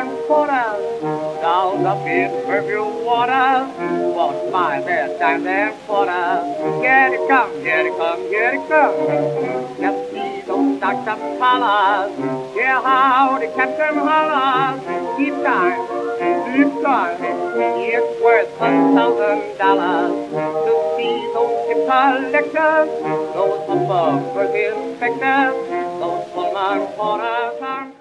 Pullman quarters, down up in perfume waters, won't mind their time and quarters. Get it come, get it come, get it come. Let's see those Dr. Palas, hear how the captain hollers. Keep time, it's worth $1,000 to see those ship collectors, those bumpers inspectors, those Pullman quarters.